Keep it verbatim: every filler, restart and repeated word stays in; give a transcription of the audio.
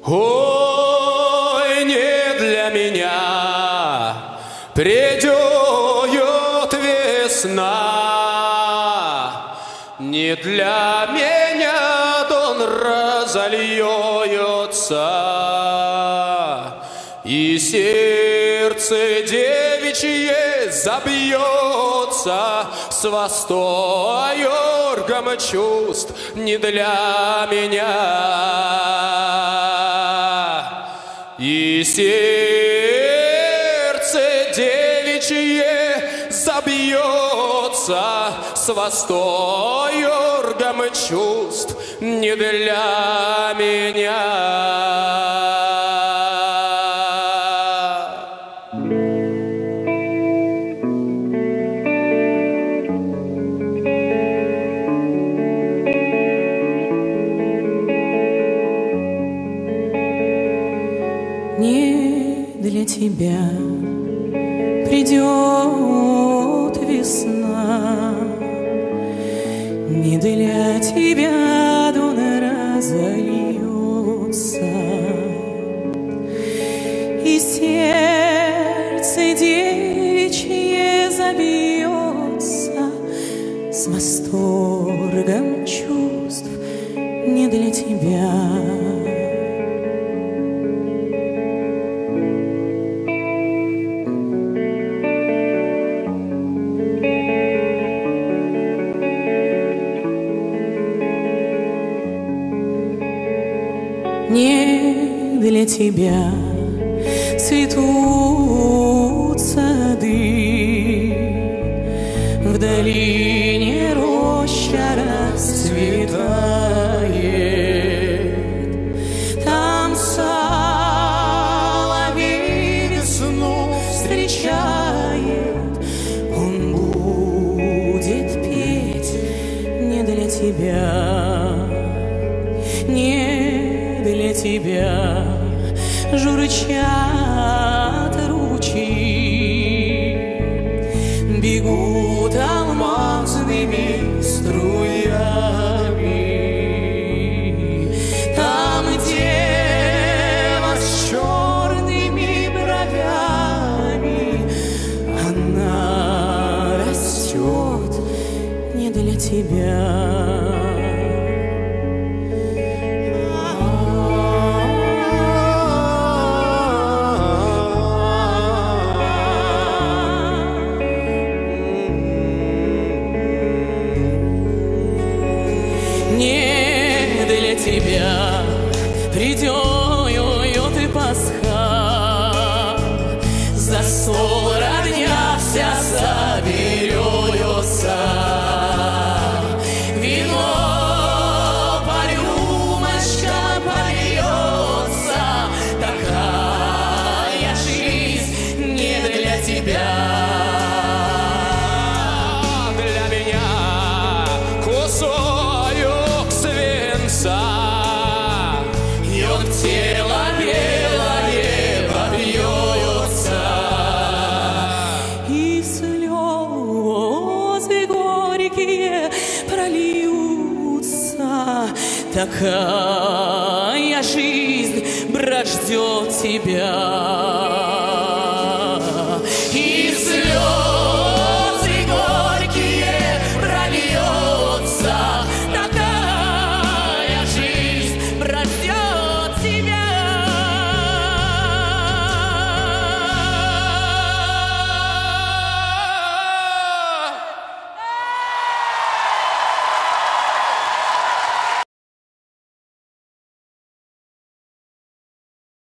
Ой, не для меня придет весна, не для меня дон разольется, и сердце девичье забьется с восторгом чувств не для меня. И сердце девичье забьется с восторгом чувств не для меня. Для тебя придет весна, не для тебя дон разольется, и сердце девичье забьется с восторгом чувств не для тебя. Не для тебя цветут сады, в долине роща расцветает, там соловей весну встречает, он будет петь не для тебя, не для тебя журчат ручьи, бегут алмазными струями. Там дева с черными бровями, она растет не для тебя. Не для тебя придет и Пасха, за стол родня вся соберется, вино по рюмочкам польется, такая жизнь не для тебя. Для меня кусок свинца, и он в тело белое побьется, и слезы горькие прольются. Такая жизнь, брат, ждет тебя.